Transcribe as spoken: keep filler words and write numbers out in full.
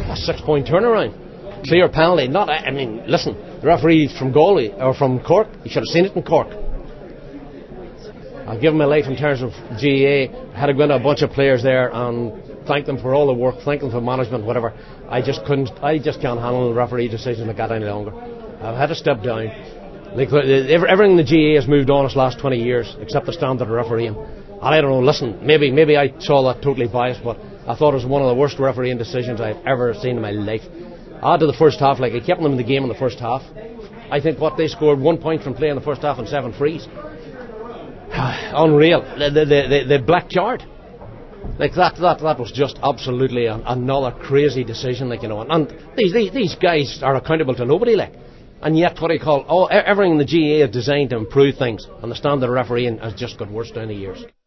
a six-point turnaround. Clear penalty. Not. I mean, listen, the referee from Galway or from Cork, he should have seen it in Cork. I'll give him my life in terms of G A A. Had to go into a bunch of players there and thank them for all the work, thank them for management, whatever. I just couldn't. I just can't handle the referee decision like that any longer. I've had to step down. Like, everything in the G A A has moved on its last twenty years, except the standard of refereeing. And I don't know. Listen, maybe maybe I saw that totally biased, but I thought it was one of the worst refereeing decisions I've ever seen in my life. Add to the first half, like, he kept them in the game in the first half. I think what they scored one point from play in the first half and seven frees. Unreal. The, the, the, the black card. Like that, that, that was just absolutely an, another crazy decision, like, you know. And, and these, these these guys are accountable to nobody, like. And yet, what do you call? Oh, everything in the G A A is designed to improve things, and the standard of refereeing has just got worse down the years.